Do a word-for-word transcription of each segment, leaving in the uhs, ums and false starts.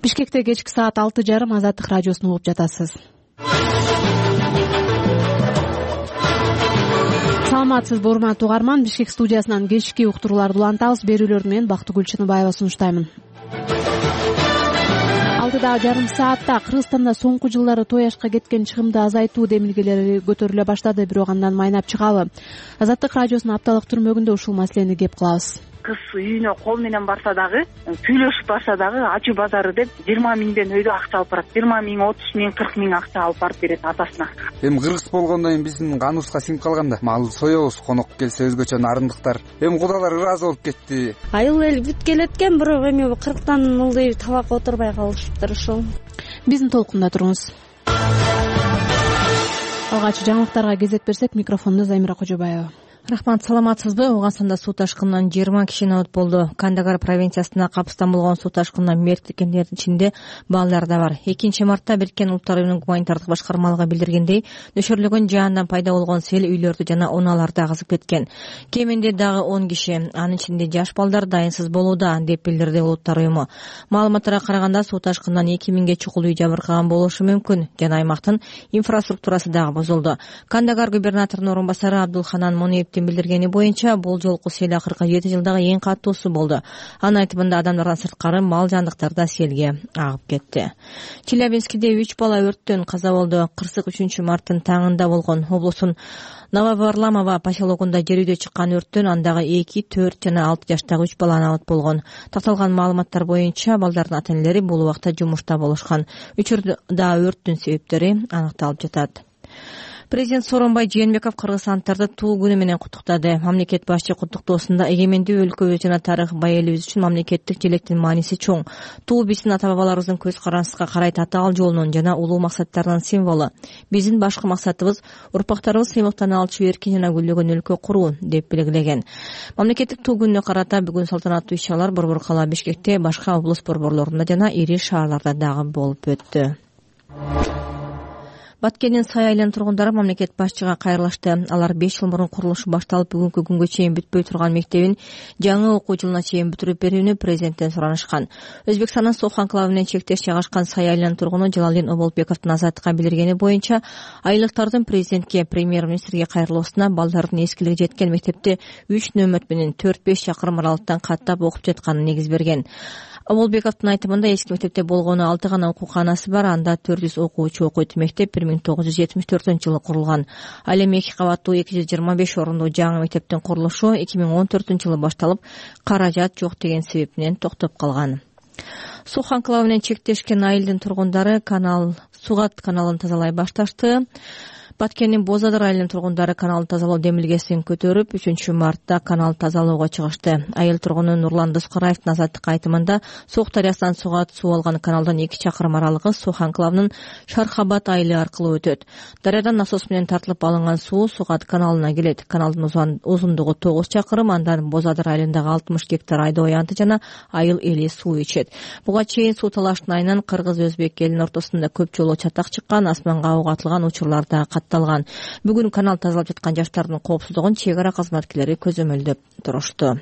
Бишкекте кечки саат алты жарым Азаттык радиосун угуп жатасыз. Саламатсызбы урматтуу угарман, Бишкек студиясынан кечки уктурууларды улантабыз. Берүүлөрдү мен Бактыгүл Чыныбаева сунуштаймын. Алтыда жарым саатта Кыргызстанда соңку жылдары той ашка кеткен чыгымды азайтуу демилгелери көтөрүлө баштады, бирок андан майнап чыгабы. Азаттык радиосунун апталык түрмөгүндө ушул маселени кеп кылабыз. Кыз үйүнө кол менен барса дагы, сүйлөшүп барса дагы ачуу базары деп жыйырма миңден өйдө акча алып барат. жыйырма миң, отуз миң, кырк миң акча алып барып берет атасына. Эми кыргыз болгондон кийин биздин каныбызга сиңип калганда, мал соебуз, конок келсе өзгөчө нарындыктар. Эми кудалар ыраазы болуп кетти. Айыл эл бүткөн экен, бирок эми кырктан ылдый талак отурбай калышыптыр ушул. Биздин толкунда туруңуз. Алгач жаңылыктарга кезек берсек, микрофонду Замира Кожобаева. Рахмат, саламатсызбы? Оогунстанда суу ташкынынан жыйырма киши абад болду. Кандагар провинциясына капыстан болгон суу ташкынынан мерт экендердин ичинде балдар да бар. экинчи мартта Бириккен Улуттар уюмунун гуманитардык башкармалыгы билдиргендей, нөшөрлөгөн жаандан пайда болгон сел үйлөрдү жана унааларды агызып кеткен. Кеминде дагы он киши, анын ичинде жаш балдар дайынсыз болууда, деп билдирди Улуттар уюму. Маалыматтарга караганда, суу ташкынынан эки миңге чукул үй жабыркаган болушу мүмкүн жана аймактын инфраструктурасы дагы бузулду. Кандагар губернаторунун орун басары Абдулханан Монеев билдиргени боюнча, бул жолку сел акыркы жети жылдагы эң каттуусу болду. Анын айтымында адамдардан сырткары мал жандыктар да селге агып кетти. Челябинскиде үч бала өрттөн каза болду. Кырсык үчүнчү марттын таңында болгон. Облустун Нововарламова поселогунда жер үйдө чыккан өрттөн андагы эки, төрт жана алты жаштагы үч бала абат болгон. Такталган маалыматтар боюнча, балдардын ата-энелери бул убакта жумушта болушкан. Учурда өрттүн себептери аныкталып жатат. Президент Сооронбай Жээнбеков кыргызстандыктарды туу күнү менен куттуктады. Мамлекет башчы куттуктоосунда эгемендүү өлкөбүз жана тарых бай элибиз үчүн мамлекеттик желектин мааниси чоң. Туу биздин ата-бабаларыбыздын көз карандысына карай татаал жолунун жана улуу максаттарынын символу. Биздин башкы максатыбыз урпактарыбыз сыймыктана алчу эркин жана гүлдөгөн өлкө куруу, деп белгилеген. Мамлекеттик туу күнүнө карата бүгүн салтанаттуу иш-чаралар Борбор кала Бишкекте, башка облус борборлорунда жана ири шаарларда дагы болуп өттү. Баткендин Сай айылынын тургундары мамлекет башчыга кайрылышты. Алар беш жыл мурун курулушу башталып, бүгүнкү күнгө чейин бүтпөй турган мектебин жаңы окуу жылына чейин бүтүрүп берүүнү президенттен суранышкан. Өзбекстандын Сох анклавы менен чектеш жайгашкан Сай айылынын тургуну Жалалдин Оболбековдун Азаттыкка билдиргени боюнча, айылдыктардын президентке, премьер-министрге кайрылуусуна балдардын эскилиги жеткен мектепте үч нөмөт менен төрт-беш чакырым аралыктан каттап окуп жатканын негиз берген. Оболбековдун айтымында эски мектепте болгону алты гана окууканасы бар, анда төрт жүз окуучу окуйт. Мектеп бир миң тогуз жүз жетимиш төртүнчү жылы курулган. Ал эми эки кабаттуу эки жүз жыйырма беш орундуу жаңы мектептин курулушу эки миң он төртүнчү жылы башталып, каражат жок деген себеп менен токтоп калган. Сох анклавы менен чектешкен айылдын тургундары канал Сугат каналын тазалай башташты. Баткендин Бозадыр айылынын тургундары каналды тазалоо демилгесин көтөрүп, үчүнчү мартта каналды тазалоого чыгышты. Айыл тургуну Нурлан Доскораевдин Азаттыкка айтымында, Сох дарыясынан Сугат суу алган каналдын эки чакырым аралыгы Сох анклавынын Шархабад айылы аркылуу өтөт. Дарыядан насос менен тартылып алынган суу Сугат каналына келет. Каналдын узундугу тогуз чакырым, андан Бозадыр айылындагы алтымыш гектар айдоо аянты жана айыл эли суу ичет. Буга чейин суу талаштын айынан кыргыз-өзбек элинин ортосунда көп жолу чатак чыккан, асманга ок атылган учурлар да катталган. Бүгүн канал тазалап жаткан жаштардын коопсуздугун чек ара кызматкерлери көзөмөлдөп турушту.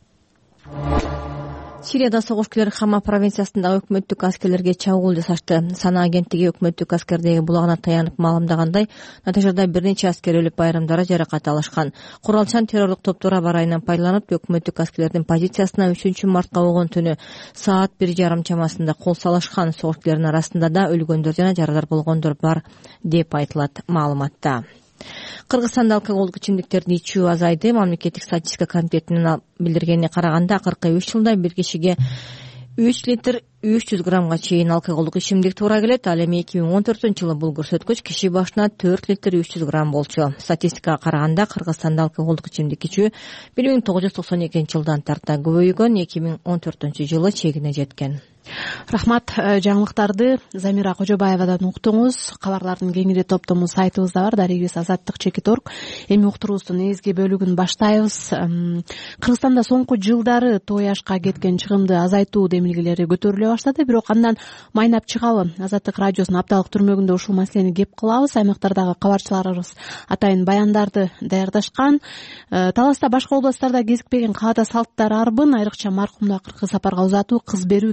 Сирияда согуш-күлөр Хама провинциясындагы өкмөттүк аскерлерге чабуул жасашты. Сана агенттиги өкмөттүк аскердеги булагына таянып маалымдагандай, натыйжада бир нече аскер өлүп, айрымдары жаракат алышкан. Куралчан террорлук топтор абарайынан пайдаланып, өкмөттүк аскерлердин позициясына үчүнчү мартка болгон түнү саат бир жарым чамасында кол салышкан. Согуш-күлөрдүн арасында да өлгөндөр жана жарадар болгондор бар, деп айтылат маалыматта. Кыргызстанда алкоголдук ичимдиктерди ичүү азайды. Мамлекеттик статистика комитетинин билдиргенине караганда, акыркы үч жылда бир кишиге үч литр үч жүз граммга чейин алкоголдук ичимдик туура келет. Ал эми эки миң он төртүнчү жылы бул көрсөткүч киши башына төрт литр үч жүз грамм болчу. Статистикага караганда, Кыргызстанда алкоголдук ичимдик ичүү бир миң тогуз жүз токсон экинчи жылдан тарта көбөйгөн, эки миң он төртүнчү жылы чегине жеткен. Рахмат. Жаңылыктарды Замира Кожобаевадан уктуңуз. Кабарлардын кеңири топтому сайтыбызда бар, дарегибиз азаттык чекит точка орг. Эми уктуруубуздун негизги бөлүгүн баштайбыз. Кыргызстанда соңку жылдары той ашка кеткен чыгымды азайтуу демилгелери көтөрүлө баштады, бирок андан майнап чыгабы. Азаттык радиосунун апталык түрмөгүндө ушул маселени кеп кылабыз. Аймактардагы кабарчыларыбыз атайын баяндарды даярдашкан. Таласта башка областтарда кезикпеген каада салттар арбын, айрыкча маркумду акыркы сапарга узатуу, кыз берүү, келин алуу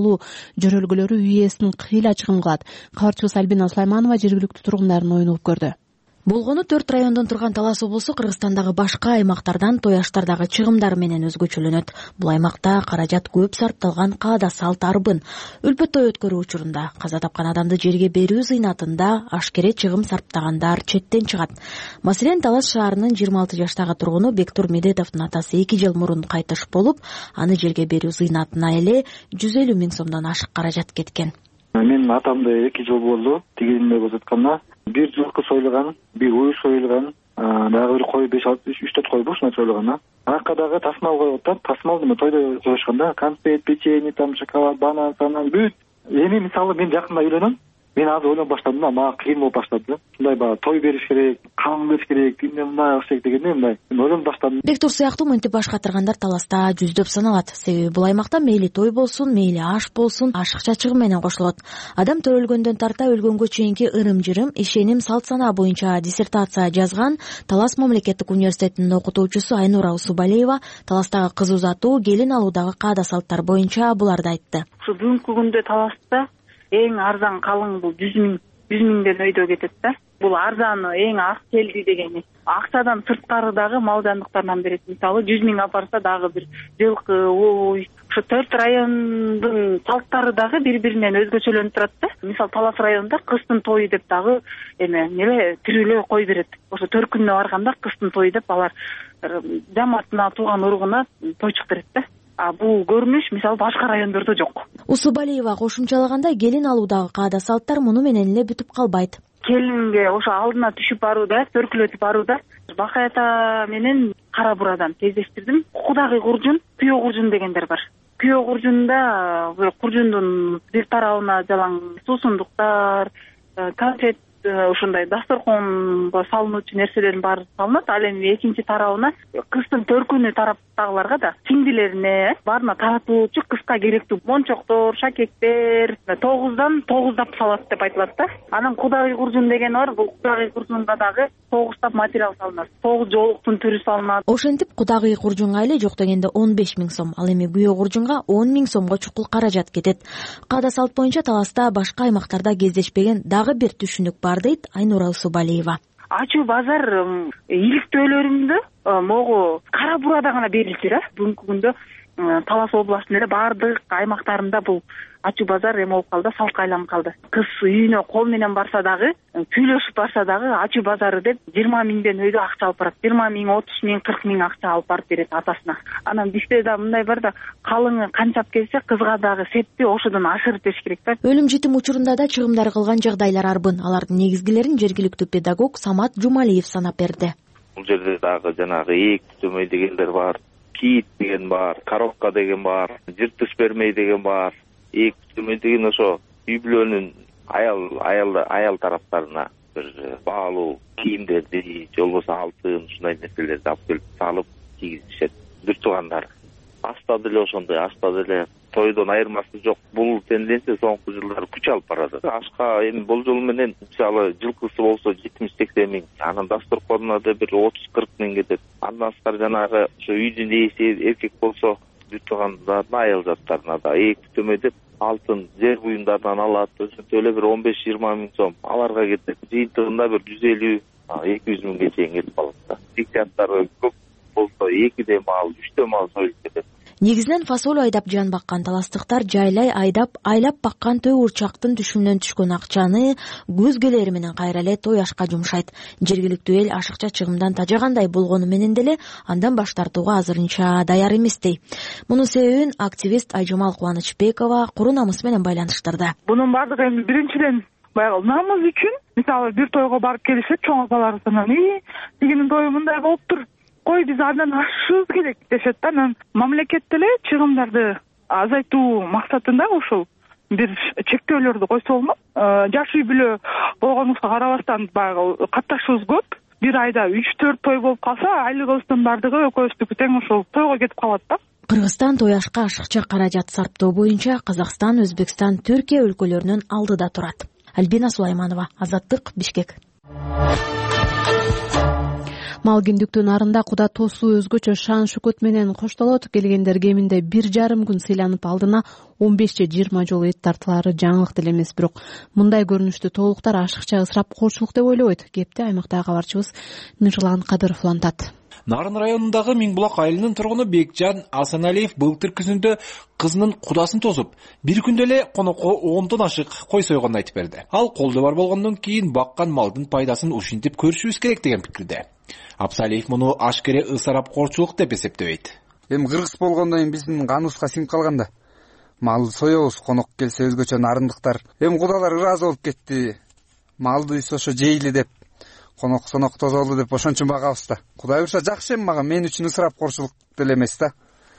сулуу жөрөлгөлөрү үй ээсин кыйла чыгым кылат. Кабарчыбыз Альбина Сулайманова жергиликтүү тургундардын оюн угуп көрдү. Болгону төрт райондон турган Талас облусу Кыргызстандагы башка аймактардан той аштардагы чыгымдар менен өзгөчөлөнөт. Бул аймакта каражат көп сарпталган каада салт арбын. Үлпөт той өткөрүү учурунда каза тапкан адамды жерге берүү зыйнатында ашкере чыгым сарптагандар четтен чыгат. Маселен, Талас шаарынын жыйырма алты жаштагы тургуну Бектур Медетовдун атасы эки жыл мурун кайтыш болуп, аны жерге берүү зыйнатына эле жүз элүү миң сомдон ашык каражат кеткен. Менин атамды эки жыл болду тигинине көрсөткөндө. Бир жылкы союлган, бир уй союлган, дагы бир кой беш алты үч төрт кой ушундай союлган. Арка дагы тасмал коюп атат. Тасмал неме тойдо коюшканда конфет, печенье, там шоколад, банан, санан бүт. Эми мисалы мен жакында үйлөнөм. Мен азыр ойлоп баштадым да, мага кыйын болуп баштады. Мындай баягы той бериш керек, кам бериш керек, тиндей мындай керек дегенде мындай мен ойлонуп баштадым. Бектур сыяктуу мынтип баш катыргандар Таласта жүздөп саналат. Себеби бул аймакта мейли той болсун, мейли аш болсун, ашыкча чыгым менен кошулот. Адам төрөлгөндөн тарта өлгөнгө чейинки ырым-жырым, ишеним, салт санаа боюнча диссертация жазган Талас мамлекеттик университетинин окутуучусу Айнура Усубалиева Таластагы кыз узатуу, келин алуудагы каада салттар боюнча буларды айтты. Ушу бүгүнкү күндө Таласта эң арзан калың бул жүз миң жүз миңден өйдө кетет да. Бул арзаны эң аз келди дегени. Акчадан сырткары дагы мал жандыктардан берет. Мисалы жүз миң апарса дагы бир жылкы, уй. Ушу төрт райондун салттары дагы бири-биринен өзгөчөлөнүп турат да. Мисалы Талас районунда кыздын тою деп дагы эме неле тирүүлөө кой берет. Ошо төркүнүнө барганда кыздын тою деп алар жамаатына, тууган уругуна тойчук берет да. А бул көрүнүш мисалы башка райондордо жок. Усубалиева кошумчалагандай, келин алуудагы каада салттар муну менен эле бүтүп калбайт. Келинге ошо алдына түшүп барууда, төркүлөтүп барууда Бакай ата менен Кара бурадан кездештирдим. Кудагый куржун, күйөө куржун дегендер бар. Күйөө куржунда бир куржундун бир тарабына жалаң суусундуктар, конфет, ушундай дасторконго салынуучу нерселердин баары салынат. Ал эми экинчи тарабына кыздын төркүнү тараптагыларга да сиңдилерине баарына таратуучу кызга керектүү мончоктор, шакектер тогуздан тогуздап салат деп айтылат да. Анан кудагый куржун деген бар. Бул кудагый куржунга дагы тогуздап материал салынат. Тогуз жоолуктун түрү салынат. Ошентип кудагый куржунга эле жок дегенде он беш миң сом, ал эми күйөө куржунга он миң сомго чукул каражат кетет. Каада салт боюнча Таласта башка аймактарда кездешпеген дагы бир түшүнүк бар дейт Айнура Усубалиева. Ачуу базар иликтөөлөрүндө могу Кара бурада гана берилчү да. Бүгүнкү күндө Талас областынын эле баардык аймактарында бул ачуу базар эме болуп калды, салтка айланып калды. Кыз үйүнө кол менен барса дагы, күйлөшүп барса дагы ачуу базары деп жыйырма миңден өйдө акча алып барат. жыйырма миң, отуз миң, кырк миң акча алып барып берет атасына. Анан бизде да мындай бар да, калыңы канчап келсе кызга дагы септи ошодон ашырып бериш керек да. Өлүм житим учурунда да чыгымдар кылган жагдайлар арбын. Алардын негизгилерин жергиликтүү педагог Самат Жумалиев санап берди. Бул жерде дагы жанагы эек төмөй дегендер бар, кийит деген бар, коробка деген бар, жыртыш бермей деген бар. Эк төмөй деген ошо үй бүлөнүн аял аял аял тараптарына бир баалуу кийимдерди, же болбосо алтын ушундай нерселерди алып келип салып кийгизишет. Бир туугандар аста деле ошондой, аста деле тойдон айырмасы жок. Бул тенденция соңку жылдары күч алып барат. Ашка эми болжол менен мисалы жылкысы болсо жетимиш сексен миң, анан дасторконуна да бир отуз кырк миң кетет. Андан сырткары жанагы ошо үйдүн ээси эркек болсо бүт туугандардын аял жаттарына да эки төмөй деп алтын жер буюмдардан алат. Ошентип эле бир он беш жыйырма миң сом аларга кетет. Жыйынтыгында бир жүз элүү эки жүз миңге чейин кетип калат. Диксияттары көп болсо экиде мал, үчтө мал союлуп кетет. Негизинен фасоль айдап жан баккан таластыктар жайлай айдап айлап баккан той урчактын түшүмүнөн түшкөн акчаны көзгөлери менен кайра эле той ашка жумшайт. Жергиликтүү эл ашыкча чыгымдан тажагандай болгону менен деле андан баш тартууга азырынча даяр эместей. Мунун себебин активист Айжамал Кубанычбекова куру намыс менен байланыштырды. Бунун баардыгы эми биринчиден баягы намыс үчүн, мисалы бир тойго барып келишет чоң апалар санан, "И, тигинин тою мындай болуптур. Кой биз андан ашышыбыз керек" дешет да. Анан мамлекет деле чыгымдарды азайтуу максатында ушул бир чектөөлөрдү койсо болмок. Жаш үй бүлө болгонубузга карабастан баягы катташыбыз көп. Бир айда үч төрт той болуп калса, айлыгыбыздын баардыгы экөөбүздүкү тең ушул тойго кетип калат да. Кыргызстан той ашка ашыкча каражат сарптоо боюнча Казакстан, Өзбекстан, Түркия өлкөлөрүнүн алдыда турат. Альбина Сулайманова, Азаттык, Бишкек. Малгиндиктүү нарында куда тосуу өзгөчө шан шукут менен коштолот. Келгендер кеминде бир жарым күн сыйланып алдына он беш же жыйырма жолу эт тартылары жаңылык деле эмес. Бирок мындай көрүнүштүү тоолуктар ашыкча ысырапкорчулук деп ойлобойт. Кепти аймактагы кабарчыбыз Нижлан Кадыров улантат. Нарын районундагы Миңбулак айылынын тургуну Бекжан Асаналиев былтыр күзүндө кызынын кудасын тосуп, бир күндө эле конокко ондон ашык кой сойгонун айтып берди. Ал колдо бар болгондон кийин баккан малдын пайдасын ушинтип көрүшүбүз керек деген пикирде. Абсалиев муну ашкере ысырапкорчулук деп эсептебейт. Эми кыргыз болгондон кийин биздин каныбызга сиңип калган да. Мал соебуз, конок келсе өзгөчө нарындыктар. Эми кудалар ыраазы болуп кетти. Малды ошо жейли деп, конок сонок тозолду деп ошончо багабыз да. Кудай буюрса жакшы эми мага, мен үчүн ысырапкорчулук деле эмес да.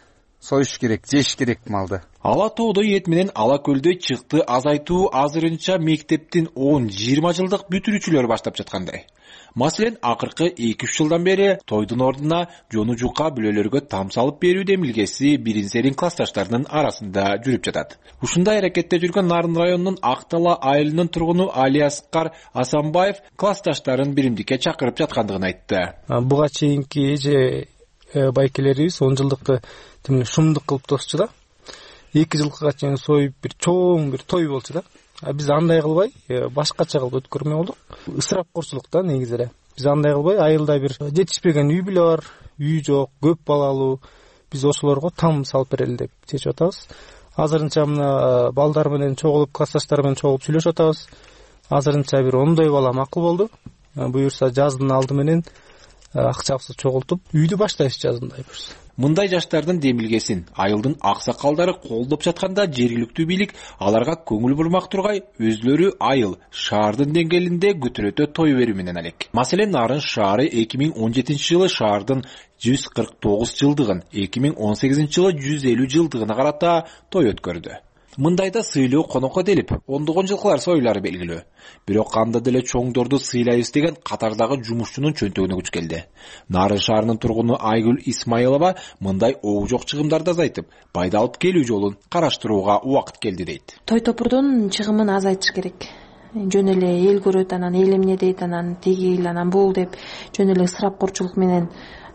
Союш керек, жеш керек малды. Ала тоодо эт менен ала көлдө чыкты азайтуу азырынча мектептин он жыйырма жылдык бүтүрүүчүлөрү баштап жаткандай. Маселен, акыркы эки үч жылдан бери тойдун ордуна жону жука бүлөлөргө там салып берүү демилгеси биринсерин классташтарынын арасында жүрүп жатат. Ушундай аракетте жүргөн Нарын районунун Актала айылынын тургуну Алияскар Асанбаев классташтарын биримдикке чакырып жаткандыгын айтты. Буга чейинки же байкелерибиз он жылдыкты шумдук кылып тосчу да. эки жылга чейин союп бир чоң бир той болчу да. Биз андай кылбай, башкача кылып өткөрмөй болдук. Ысырапкорчулук да негизи эле. Биз андай кылбай, айылда бир жетишпеген үй бүлө бар, үй жок, көп балалуу. Биз ошолорго там салып берели деп чечип атабыз. Азырынча мына балдар менен чогулуп, классташтар менен чогулуп сүйлөшүп атабыз. Азырынча бир ондой бала макул болду. Буюрса жаздын алды менен акчабызды чогултуп, үйдү баштайбыз жазындай буюрса. Мындай жаштардын демилгесин айылдын аксакалдары колдоп жатканда жергиликтүү бийлик аларга көңүл бурмак тургай, өзлөрү айыл, шаардын деңгээлинде көтөрөтө той берүү менен алек. Маселен, Нарын шаары эки миң он жетинчи жылы шаардын жүз кырк тогуз жылдыгын, эки миң он сегизинчи жылы жүз элүү жылдыгына карата той өткөрдү. Мындайда сыйлоо конокко делип, ондогон жылкылар сойлары белгилүү. Бирок кандай деле чоңдорду сыйлайбыз деген катардагы жумушчунун чөнтөгүнө күч келди. Нарын шаарынын тургуну Айгүл Исмаилова мындай оо жок чыгымдарды азайтып, пайда алып келүү жолун караштырууга убакыт келди дейт. Той топурдун чыгымын азайтыш керек. Жөн эле эл көрөт, анан эл эмне дейт, анан тигил, анан бул деп жөн эле ысырапкорчулук менен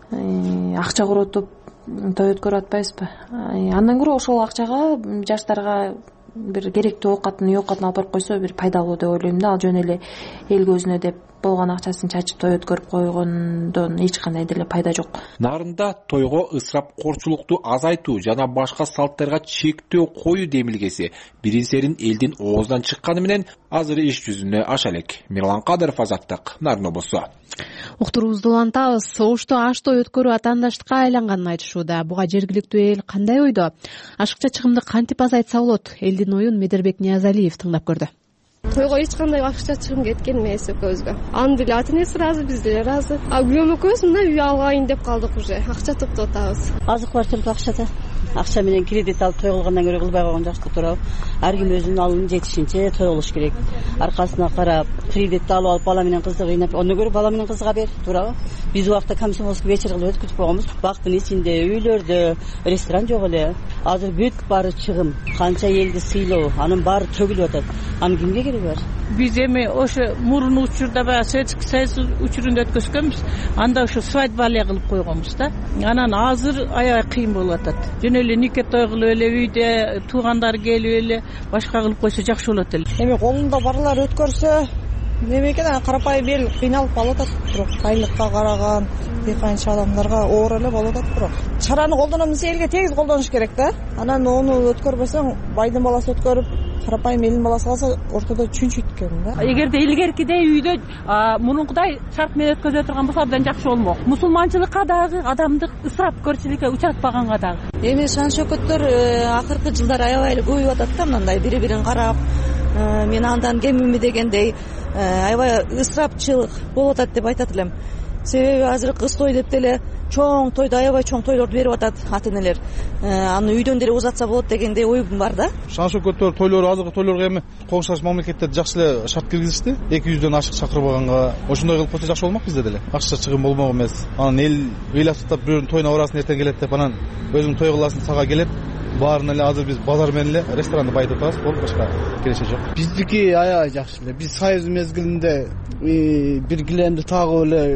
акча коротуп той өткөрүп атпайбызбы? Андан көрө ошол акчага жаштарга бир керектүү оокатын, үй оокатын алып барып койсо бир пайдалуу деп ойлойм да. Ал жөн эле эл көзүнө деп болгон акчасын чачып той өткөрүп койгондон эч кандай деле пайда жок. Нарында тойго ысырапкорчулукту азайтуу жана башка салттарга чектөө коюу демилгеси биринсерин элдин оозунан чыкканы менен азыр иш жүзүнө аша элек. Мирлан Кадыров, Азаттык, Нарын облусу. Уктуруубузду улантабыз. Ошто аш той өткөрүү атаандаштыкка айланганын айтышууда. Буга жергиликтүү эл кандай ойдо? Ашыкча чыгымды кантип азайтса болот? Элдин оюн Медербек Ниязалиев тыңдап көрдү. Тойго эч кандай акча чыгым кеткен эмес экөөбүзгө. Анын деле ата энеси ыраазы, биз деле ыраазы. А күлөм экөөбүз мына үй алгайын деп калдык уже. Акча топтоп атабыз. Азык бар төлөп акчада. Акча менен кредит алып той кылгандан көрө кылбай койгон жакшы туурабы? Ар ким өзүнүн алымын жетишинче той кылыш керек. Аркасына карап, кредитти алып алып бала менен кызды кыйнап, ондан көрө бала менен кызга бер, туурабы? Биз убакта комсомольский вечер кылып өткүзүп койгонбуз. Бактын ичинде, үйлөрдө, ресторан жок эле. Азыр бүт баары чыгым, канча элди сыйлоо, анын баары төгүлүп атат. Анын кимге кереги бар? Биз эми ошо мурун учурда баягы Советский Союз учурунда өткөзгөнбүз. Анда ошо свадьба эле кылып койгонбуз да. Анан азыр аябай кыйын болуп атат. Жөн эле нике той кылып эле үйдө туугандар келип эле башка кылып койсо жакшы болот эле. Эми колунда барлар өткөрсө неме экен, карапайым эл кыйналып калып атат. Бирок айлыкка караган дыйканчы адамдарга оор эле болуп атат. Бирок чараны колдоном десе элге тегиз колдонуш керек да. Анан ону өткөрбөсөң, байдын баласы өткөрүп, карапайым элдин баласы калса ортодо чүнчүйт экен да. Эгерде илгеркидей үйдө мурункудай шарт менен өткөзө турган болсо абдан жакшы болмок. Мусулманчылыкка дагы, адамдык ысырапкөрчүлүккө учуратпаганга дагы. Эми шан шөкөттөр акыркы жылдары аябай эле көбөйүп атат да, мындай бири-бирин карап, мен андан кемминби дегендей аябай ысырапчылык болуп атат деп айтат элем. Себеби азыр кыз той деп деле чоң тойду, аябай чоң тойлорду берип атат ата энелер. Аны үйдөн деле узатса болот дегендей оюм бар да. Шан шөкөттөр тойлору, азыркы тойлорго эми коңшаш мамлекеттерде жакшы эле шарт киргизишти. эки жүздөн ашык чакырбаганга ошондой кылып койсо жакшы болмок бизде деле. Акча чыгым болмок эмес. Анан эл ыйлап тутап бирөөнүн тоюна барасын, эртең келет деп анан өзүң той кыласың, сага келет. Баарына эле азыр биз базар менен эле ресторанды байытып атабыз, болуп башка кереше жок. Биздики аябай жакшы эле. Биз союз мезгилинде бир килемди тагып эле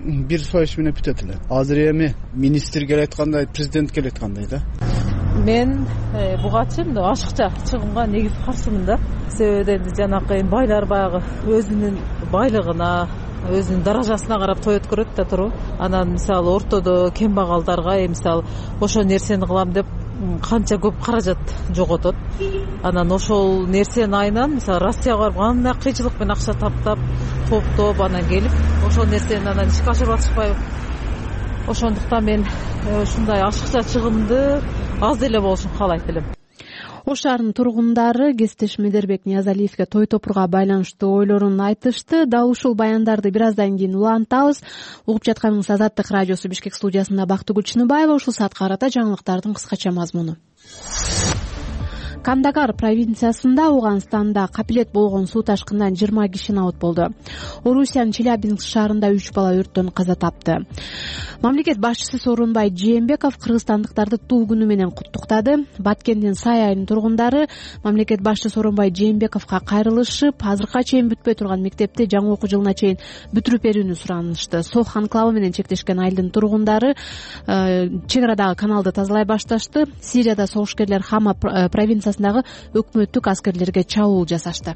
бир союш менен бүтөт эле. Азыр эми министр келип аткандай, президент келип аткандай да. Мен буга чейин ашыкча чыгымга негизи каршымын да. Себеби жанакы байлар баягы өзүнүн байлыгына, өзүнүн даражасына карап той өткөрөт да туруп, анан мисалы ортодо кембагалдарга мисалы ошо нерсени кылам деп канча көп каражат жоготот. Анан ошол нерсенин айынан мисалы Россияга барып кандай кыйчылык менен акча таптап, топтоп анан келип, ошол нерсени анан ишке ашырып атышпайбы. Ошондуктан мен ушундай ашыкча чыгымды аз деле болушун каалайт элем. Ош шаарынын тургундары кесиптешим Медербек Ниязалиевге той топурга байланыштуу ойлорун айтышты. Дал ушул баяндарды бир аздан кийин улантабыз. Угуп жатканыңыз Азаттык радиосу Бишкек студиясында Бактыгүл Чыныбаева. Ушул саатка карата жаңылыктардын кыскача мазмуну. Кандагар провинциясында Ауганстанда капилет болгон суу ташкынынан жыйырма киши набыт болду. Орусиянын Челябинск шаарында үч бала өрттөн каза тапты. Мамлекет башчысы Сооронбай Жээнбеков кыргызстандыктарды туу күнү менен куттуктады. Баткендин Сай айылынын тургундары мамлекет башчысы Сооронбай Жээнбековго кайрылышып, азыркыга чейин бүтпөй турган мектепти жаңы окуу жылына чейин бүтүрүп берүүнү суранышты. Сох анклавы менен чектешкен айылдын тургундары чек арадагы каналды тазалай башташты. Сирияда согушкерлер Хама провинциясында өкмөттүк аскерлерге чабуул жасашты.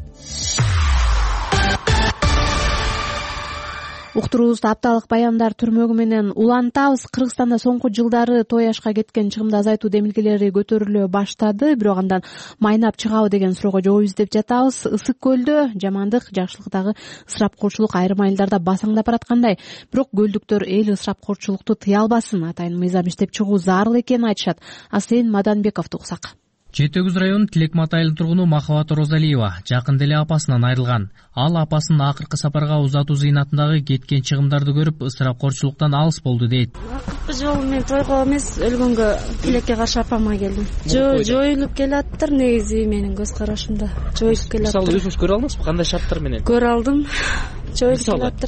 Уктуруубузду апталык баяндар түрмөгү менен улантабыз. Кыргызстанда соңку жылдары той ашка кеткен чыгымды азайтуу демилгелери көтөрүлө баштады. Бирок андан майнап чыгабы деген суроого жооп издеп жатабыз. Ысык көлдө жамандык, жакшылыктагы ысырапкорчулук айрым айылдарда басаңдап бараткандай. Бирок көлдүктөр эл ысырапкорчулукту тыя албасын. Атайын мыйзам иштеп чыгуу зарыл экенин айтышат. Асен Маданбековду уксак. Жети өгүз районунун Тилек Мата айылынын тургуну Махабат Розалиева жакында эле апасынан айрылган. Ал апасынын акыркы сапарга узатуу зыйнатындагы кеткен чыгымдарды көрүп, ысырапкорчулуктан алыс болду дейт. Акыркы жолу мен тойго эмес, өлгөнгө тилекке каршы апама келдим. Жоюлуп келаттыр негизи менин көз карашымда. Жоюлуп келаттыр. Мисалы өзүңүз көрө алдыңызбы, кандай шарттар менен? Көрө алдым. Жоюлуп келаттыр.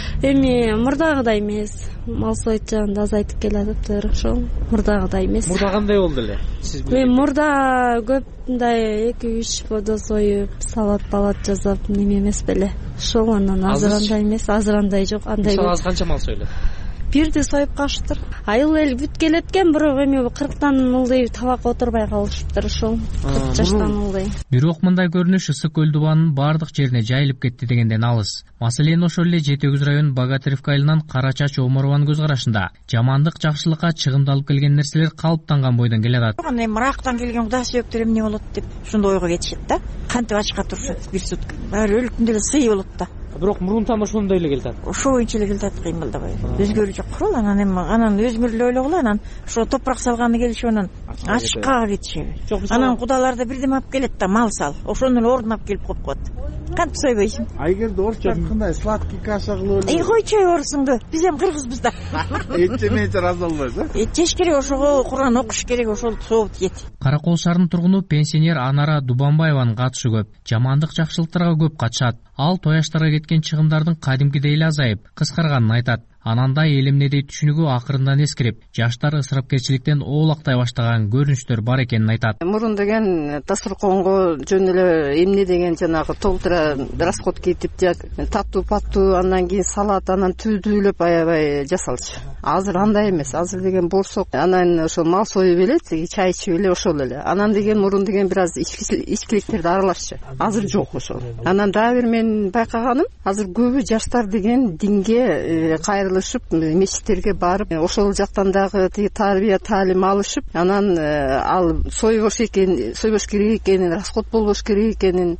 Эми мурдагыдай эмес. Мал сойтжанды азайтып келатыптыр. Ошол мурдагыдай эмес. Мурда кандай болду эле? Сиз Мен мурда көп мындай эки үч бодо союп, салат балат жасап неме эмес беле. Ошол анан азыр андай эмес, азыр андай жок, андай. Мисалы азыр канча мал союлат? Бирди союп калыштыр. Айыл эл бүт келет экен, бирок эми кырктан ылдый табакка отурбай калышыптыр ошол. кырк жаштан ылдый. Бирок мындай көрүнүш Ысык көл дубанынын бардык жерине жайылып кетти дегенден алыс. Маселен ошол эле Жети өгүз районунун Богатыревка айылынан Кара Чач Омарованын көз карашында жамандык, жакшылыкка чыгымды алып келген нерселер калыптанган бойдон келе атат. Эми мырактан келген куда сүйөктөр эмне болот деп ошондой ойго кетишет да. Кантип ачка турушат бир сутка. Баары өлүктүн деле сый болот да. Бирок мурунтан ошондой эле келатат. Ошо боюнча эле келатат, кыймылдабай. Өзгөрүү жок курул, анан эми анан өзүңөр эле ойлогула, анан ошо топурак салганы келишип анан ачыкка кетишеби. Анан кудалар да бирдеме алып келет да, мал сал. Ошонун эле ордуна алып келип коюп коет. Кантип сойбойсуң? Айгерде орусча айткандай сладкий каша кылып эле. Эй, койчу орусуңду. Биз эми кыргызбыз да. Эт жемейинче разы болбойсуз, э? Эт жеш керек, ошого Куран окуш керек, ошол соо тиет. Каракол шаарынын тургуну пенсионер Анара Дубанбаеванын катышы көп. Жамандык, жакшылыктарга көп катышат. Ал той аштарга кеткен чыгымдардын кадимкидей эле азайып, кыскарганын айтат. Ананда эл эмнедей түшүнүгү акырындан эскирип, жаштар ысырапкерчиликтен оолактай баштаган көрүнүштөр бар экенин айтат. Мурун деген дасторконго жөн эле эмне деген жанагы толтура расход кетип, таттуу паттуу, андан кийин салат, анан түздүүлөп аябай жасалчу. Азыр андай эмес. Азыр деген борсок, анан ошол мал союп эле, чай ичип эле ошол эле. Анан деген мурун деген бир аз ичкиликтерди аралашчу. Азыр жок ошол. Анан дагы бир мен байкаганым, азыр көбү жаштар деген динге кайрылып, мечиттерге барып, ошол жактан дагы тарбия таалим алышып, анан ал сойбош экен, сойбош керек экенин, расход болбош керек экенин,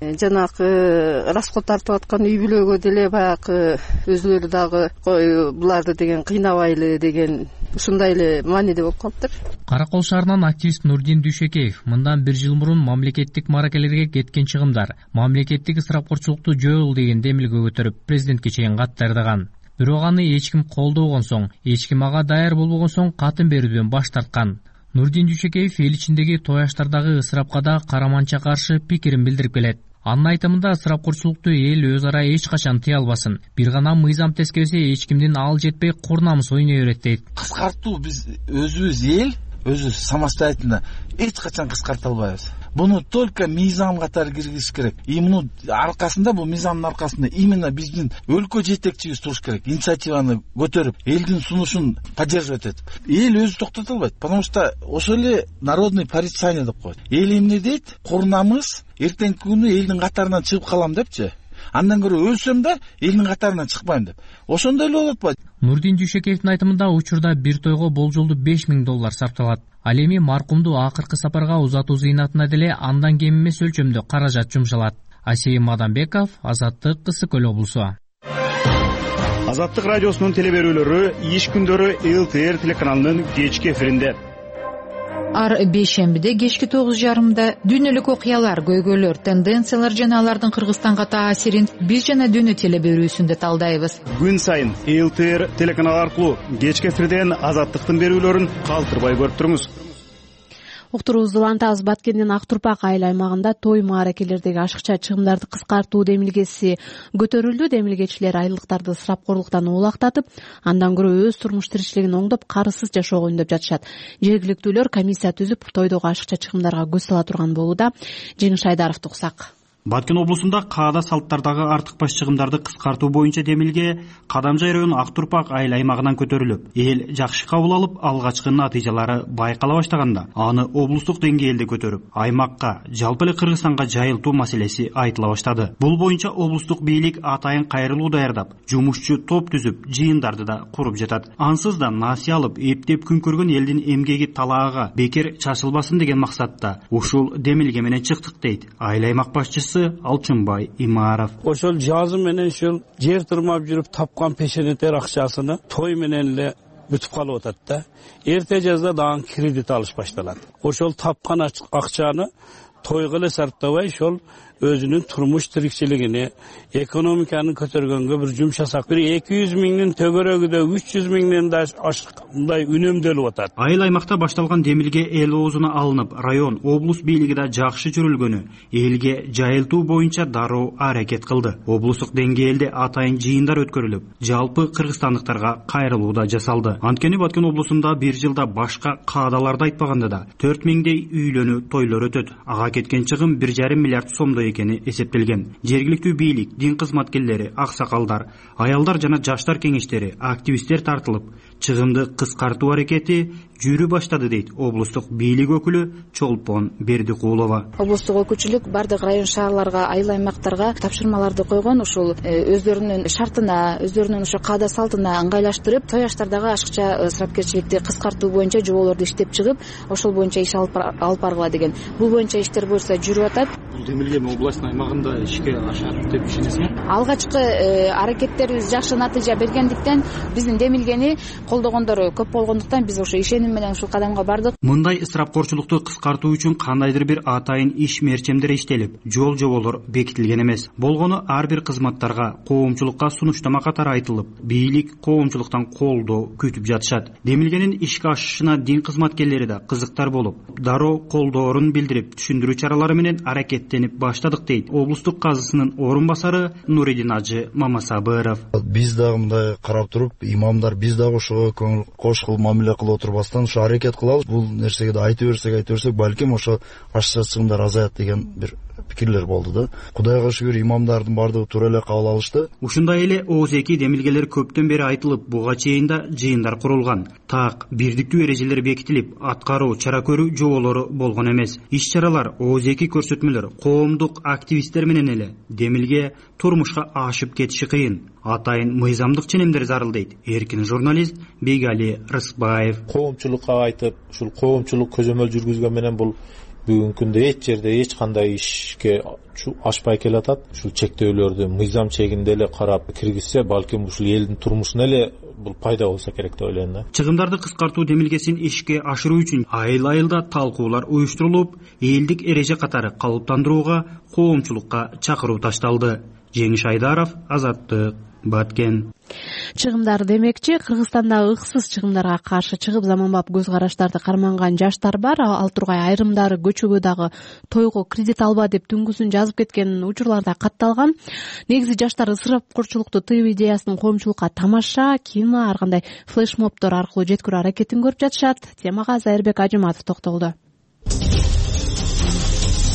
жанагы расход тартып аткан үй бүлөгө деле баягы өзүлөрү дагы буларды деген кыйнабайлы деген ушундай эле мааниде болуп калыптыр. Каракол шаарынан активист Нурдин Дүйшекеев мындан бир жыл мурун мамлекеттик маракелерге кеткен чыгымдар мамлекеттик ысырапкорчулукту жол деген демилге көтөрүп президентке чейин кат даярдаган. Бирок аны эч ким колдобогон соң, эч ким ага даяр болбогон соң катын берүүдөн баш тарткан. Нурдин Дүйшекеев эл ичиндеги той аштардагы ысырапка да караманча каршы пикирин билдирип келет. Анын айтымында ысырапкорчулукту эл өз ара эч качан тыя албасын. Бир гана мыйзам тескебесе эч кимдин ал жетпей кур намысы ойной берет дейт. Кыскартуу биз өзүбүз эл, өзүбүз самостоятельно эч качан кыскарта албайбыз. буну только мыйзам катары киргизиш керек. И мунун аркасында, бул мыйзамдын аркасында именно биздин өлкө жетекчибиз туруш керек. Инициативаны көтөрүп, элдин сунушун поддерживать этип. Эл өзү токтото албайт, потому что ошол эле народный порицание деп коет. Эл эмне дейт? Курнамыз, эртеңки күнү элдин катарынан чыгып калам депчи. Андан көрө өлсөм да элдин катарынан чыкпайм деп. Ошондой эле болот атпайбы? Нурдин Дүйшекеевдин айтымында учурда бир тойго болжолдуу беш миң доллар сарпталат. Ал эми маркумду акыркы сапарга узатуу зыйнатына деле андан кем эмес өлчөмдө каражат жумшалат. Асейин Мадамбеков, Азаттык, Кысык Көл облусу. Азаттык радиосунун телеберүүлөрү иш күндөрү эл тэ эр телеканалынын кечки эфиринде. Ар бейшембиде кечки тогуз жарымда дүйнөлүк окуялар, көйгөйлөр, тенденциялар жана алардын Кыргызстанга таасирин биз жана дүйнө телеберүүсүндө талдайбыз. Күн сайын эл тэ эр телеканалы аркылуу кечки эфирден Азаттыктын берүүлөрүн калтырбай көрүп туруңуз. Уктуруубузду улантабыз. Баткендин Ак Турпак айыл аймагында той мааракелердеги ашыкча чыгымдарды кыскартуу демилгеси көтөрүлдү. Демилгечилер айылдыктарды ысырапкорлуктан улактатып, андан көрө өз турмуш тиричилигин оңдоп, карызсыз жашоого үндөп жатышат. Жергиликтүүлөр комиссия түзүп, тойдогу ашыкча чыгымдарга көз сала турган болууда. Жеңиш Айдаровду уксак. Баткен облусунда каада салттардагы артыкпаш чыгымдарды кыскартуу боюнча демилге Кадамжай району Ак Турпак айыл аймагынан көтөрүлүп, эл жакшы кабыл алып, алгачкы натыйжалары байкала баштаганда, аны облустук деңгээлде көтөрүп, аймакка, жалпы эле Кыргызстанга жайылтуу маселеси айтыла баштады. Бул боюнча облустук бийлик атайын кайрылуу даярдап, жумушчу топ түзүп, жыйындарды да куруп жатат. Ансыз да насыя алып, эптеп күн көргөн элдин эмгеги талаага бекер чачылбасын деген максатта ушул демилге менен чыктык дейт айыл аймак башчысы Алчынбай Имаров. Ошол жазы менен ушул жер тырмап жүрүп тапкан пешенетер акчасыны той менен эле бүтүп калып атат да. Эрте жазда дагы кредит алыш башталат. Ошол тапкан акчаны тойго эле сарптабай, ошол өзүнүн турмуш тирикчилигине, экономиканы көтөргөнгө бир жумшасак, бир эки жүз миңдин төгөрөгүдө үч жүз миңден да ашкандай үнөмдөлүп атат. Айыл аймакта башталган демилге эл оозуна алынып, район, облус бийлиги да жакшы жүрүлгөнү, элге жайылтуу боюнча дароо аракет кылды. Облустук деңгээлде атайын жыйындар өткөрүлүп, жалпы кыргызстандыктарга кайрылуу да жасалды. Анткени Баткен облусунда бир жылда башка каадаларды айтпаганда да төрт миңдей үйлөнүү тойлор өтөт. Ага кеткен чыгым бир жарым миллиард сомдой экени эсептелген. Жергиликтүү бийлик, дин кызматкерлери, аксакалдар, аялдар жана жаштар кеңештери, активисттер тартылып, чыгымды кыскартуу аракети жүрү баштады дейт облустук бийлик өкүлү Чолпон Бердикулова. Облустук өкүлчүлүк бардык район шаарларга, айыл аймактарга тапшырмаларды койгон, ушул өздөрүнүн шартына, өздөрүнүн ошо каада салтына ыңгайлаштырып, той аштардагы ашыкча ысырапкерчиликти кыскартуу боюнча жоболорду иштеп чыгып, ошол боюнча иш алып баргыла деген. Бул боюнча иштер буюрса жүрүп атат. Бул демилге областын аймагында ишке ашат деп ишенесизби? Алгачкы аракеттерибиз жакшы натыйжа бергендиктен, биздин демилгени колдогондор көп болгондуктан биз ошо ишеним менен ушул кадамга бардык. Мындай ысырапкорчулукту кыскартуу үчүн кандайдыр бир атайын иш мерчемдер иштелип, жол жоболор бекитилген эмес. Болгону ар бир кызматтарга, коомчулукка сунуштама катары айтылып, бийлик коомчулуктан колдоо күтүп жатышат. Демилгенин ишке ашышына дин кызматкерлери да кызыктар болуп, дароо колдоорун билдирип, түшүндүрүү чаралары менен аракеттенип баштадык дейт облустук казысынын орун басары Нуридин Ажы Мамасабыров. Биз дагы мындай карап туруп, имамдар биз дагы ошого кош кылып мамиле кылып отурбастан ошо аракет кылабыз. Бул нерсеге да айта берсек, айта берсек, балким ошо ашыкча чыгымдар азаят деген бир пикирлер болду да. Кудайга шүгүр, имамдардын бардыгы туура эле кабыл алышты. Ушундай эле ооз эки демилгелер көптөн бери айтылып, буга чейин да жыйындар курулган. Так бирдиктүү эрежелер бекитилип, аткаруу, чара көрүү жоболору болгон эмес. Иш-чаралар, ооз эки көрсөтмөлөр, коомдук активисттер менен эле демилге турмушка ашып кетиши кыйын. Атайын мыйзамдык ченемдер зарыл дейт эркин журналист Бегали Рыспаев. Коомчулукка айтып, ушул коомчулук көзөмөл жүргүзгөн менен бул бүгүнкү күндө эч жерде эч кандай ишке ашпай келатат. Ушул чектөөлөрдү мыйзам чегинде эле карап киргизсе, балким ушул элдин турмушуна эле бул пайда болсо керек деп ойлойм да. Чыгымдарды кыскартуу демилгесин ишке ашыруу үчүн айыл-айылда талкуулар уюштурулуп, элдик эреже катары калыптандырууга коомчулукка чакыруу ташталды. Жеңиш Айдаров, Азаттык, Баткен. Чыгымдар демекчи, Кыргызстанда ыксыз чыгымдарга каршы чыгып, заманбап көз караштарды карманган жаштар бар. Ал тургай айрымдары көчөгө дагы тойго кредит алба деп түнгүсүн жазып кеткен учурларда катталган. Негизи жаштар ысырапкорчулукту тыюу идеясынын коомчулукка тамаша, кино, ар кандай флешмобдор аркылуу жеткирүү аракетин көрүп жатышат. Темага Зайырбек Ажыматов токтолду.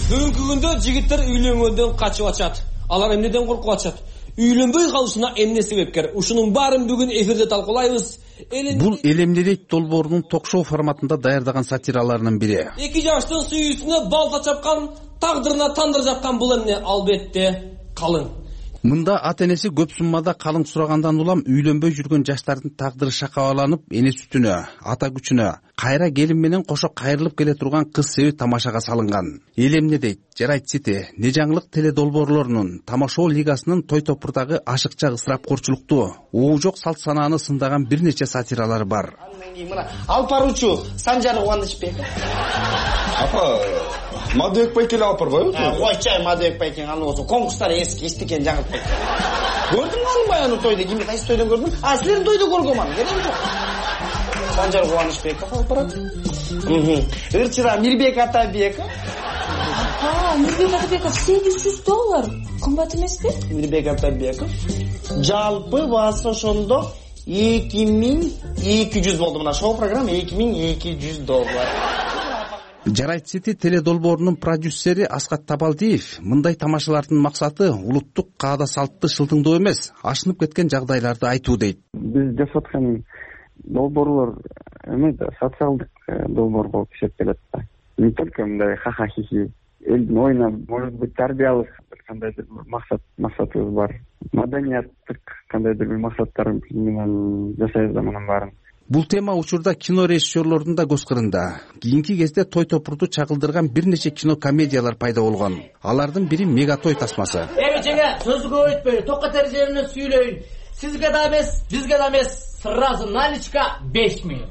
Бүгүнкү күндө жигиттер үйлөнгөндөн качып атышат. Алар эмнеден коркуп атышат? Үйлөнбөй калышына эмне себепкер? Ушунун баарын бүгүн эфирде талкуулайбыз. Бул Элемнедейт долбоорунун ток-шоу форматында даярдаган сатираларынын бири. Эки жаштын сүйүүсүнө балта чапкан, тагдырына тандыр жапкан бул эмне? Албетте калың. Мында ата-энеси көп суммада калың сурагандан улам үйлөнбөй жүргөн жаштардын тагдыры шакабаланып, эне сүтүнө, ата күчүнө, кайра келин менен кошо кайрылып келе турган кыз себи тамашага салынган. Элемнедейт, Жарайт Сити, Не жаңылык теле долбоорлорунун, Тамашоо лигасынын той топурдагы ашыкча ысырапкорчулукту, уу жок салт санааны сындаган бир нече сатиралары бар. Алып баруучу Санжар Кубанычбек. Апа, Мадыбек байкел алып барбайбы? Койчай, Мадыбек байкең аны болсо конкурстар эски эстикен жаңылык. Көрдүң аны баягы тойдо, кимди кайсы тойдо көрдүң? А, силердин тойдо көргөм аны, кереги жок. Санжар Кубанычбек алып барат. Ырчыра Мирбек Атабек. А, Мирбек Атабеков сегиз жүз доллар. Кымбат эмеспи? Мирбек Атабеков. Жалпы басы ошондо эки миң эки жүз болду. Мына шоу программа эки миң эки жүз доллар. Жарайт Сити теле долбоорунун продюсери Аскат Табалдиев мындай тамашалардын максаты улуттук каада салтты шылтыңдоо эмес, ашынып кеткен жагдайларды айтуу дейт. Биз жасап аткан долбоорлор эме да социалдык долбоор болуп эсептелет да. Не только мындай ха-ха-хи-хи, элдин оюна, может быть, тарбиялык кандайдыр бир максат максатыбыз бар. Маданияттык кандайдыр бир максаттар менен жасайбыз да мунун баарын. Бул тема учурда кино режиссерлордун да көз кырында. Кийинки кезде той топурду чагылдырган бир нече кино комедиялар пайда болгон. Алардын бири Мегатой тасмасы. Эбичеге сөздү көп өтпөй, токка терезелеринен сүйлөйүн. Сизге да эмес, бизге да эмес, сразу наличка беш миң.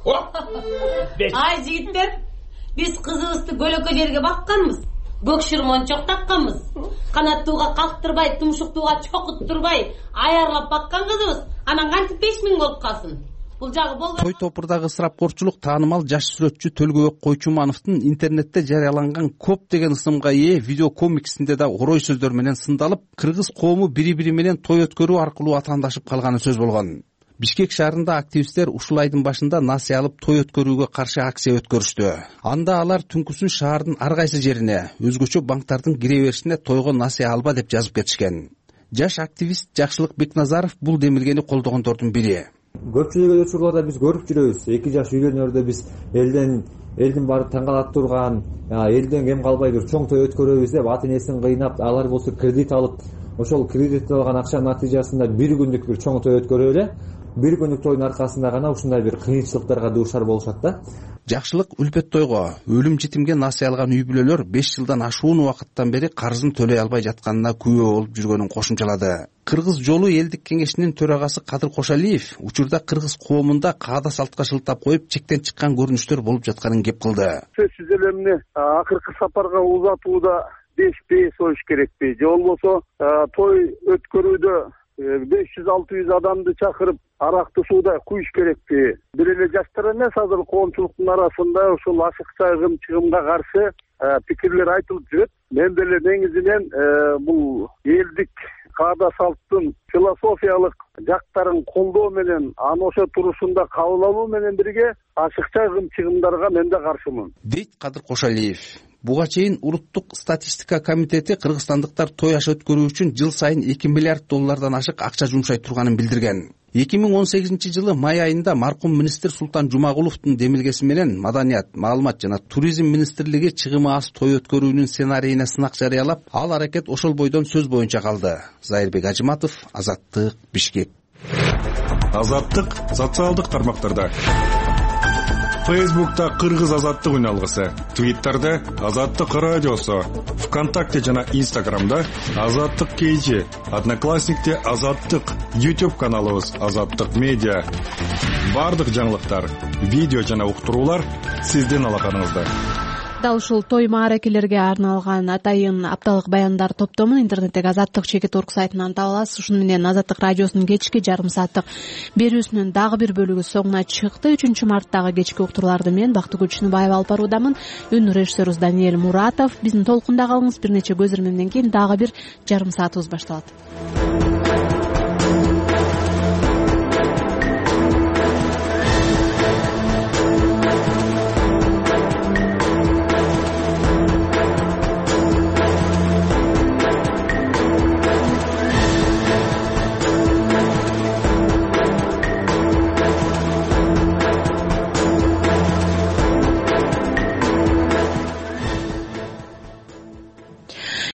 Ай жигиттер, биз кызыбызды көлөкө жерге бакканбыз. Көк шырмончок такканбыз. Канаттууга кактырбай, тумшуктууга чокуттурбай, аярлап баккан кызыбыз. Анан кантип беш миң болуп калсын? Бул жагы болбойт. Той топурдагы ысырапкорчулук таанымал жаш сүрөтчү Төлгөбек Койчумановдун интернетте жарыяланган коп деген ысымга ээ видео комиксинде да орой сөздөр менен сындалып, кыргыз коому бири-бири менен той өткөрүү аркылуу атаандашып калганы сөз болгон. Бишкек шаарында активисттер ушул айдын башында насыя алып той өткөрүүгө каршы акция өткөрүштү. Анда алар түнкүсүн шаардын ар кайсы жерине, өзгөчө банктардын кире беришине тойго насыя алба деп жазып кетишкен. Жаш активист Жакшылык Бекназаров бул демилгени колдогондордун бири. Көпчүлүк учурларда биз көрүп жүрөбүз. Эки жаш үйлөнөрдө биз элден элдин баары таңгалап турган, элден кем калбай бир чоң той өткөрөбүз деп ата-энесин кыйнап, алар болсо кредит алып, ошол кредит алган акчанын натыйжасында бир күндүк бир чоң той өткөрүп эле, бир күндүк тойдун аркасында гана ушундай бир кыйынчылыктарга дуушар болушат да. Жакшылык үлпет тойго өлүм жетимге насыя алган үй бүлөлөр беш жылдан ашуун убакыттан бери карызын төлөй албай жатканына күбө болуп жүргөнүн кошумчалады. Кыргыз жолу элдик кеңешинин төрагасы Кадыр Кошалиев учурда кыргыз коомунда каада салтка шылтап коюп чектен чыккан көрүнүштөр болуп жатканын кеп кылды. Сөзсүз эле эмне акыркы сапарга узатууда беш беш союш керекпи? Же болбосо той өткөрүүдө беш жүз алты жүз адамды чакырып аракты сууда куюш керекпи? Бир эле жаштар эмес, азыр коомчулуктун арасында ушул ашыкча ыгым-чыгымга каршы пикирлер айтылып жүрөт. Мен деле негизинен бул элдик каада салттын философиялык жактарын колдоо менен, аны ошо турушунда кабыл алуу менен бирге ашыкча ыгым-чыгымдарга мен да каршымын, дейт Кадыр Кошалиев. Буга чейин Улуттук статистика комитети кыргызстандыктар той ашы өткөрүү үчүн жыл сайын эки миллиард доллардан ашык акча жумшай турганын билдирген. эки миң он сегизинчи жылы май айында маркум министр Султан Жумагуловдун демилгеси менен Маданият, маалымат жана туризм министрлиги чыгымы аз той өткөрүүнүн сценарийине сынак жарыялап, ал аракет ошол бойдон сөз боюнча калды. Зайырбек Ажыматов, Азаттык, Бишкек. Азаттык социалдык тармактарда. Фейсбукта Кыргыз азаттык үналгысы, Твиттерде Азаттык радиосу, ВКонтакте жана Инстаграмда Азаттык кейжи, Одноклассникте Азаттык, YouTube каналыбыз Азаттык медиа. Бардык жаңылыктар, видео жана уктуруулар сиздин алаканыңызда. Дал ушул той мааракелерге арналган атайын апталык баяндар топтомун интернеттеги азаттык чекит орг сайтынан таба аласыз. Ушуну менен Азаттык радиосунун кечки жарым сааттык берүүсүнүн дагы бир бөлүгү соңуна чыкты. үчүнчү марттагы кечки уктурууларды мен Бактыгүл Чыныбаева алып баруудамын. Үн режиссерибиз Даниэль Муратов. Биздин толкунда калыңыз. Бир нече көз ирмемден кийин дагы бир жарым саатыбыз башталат.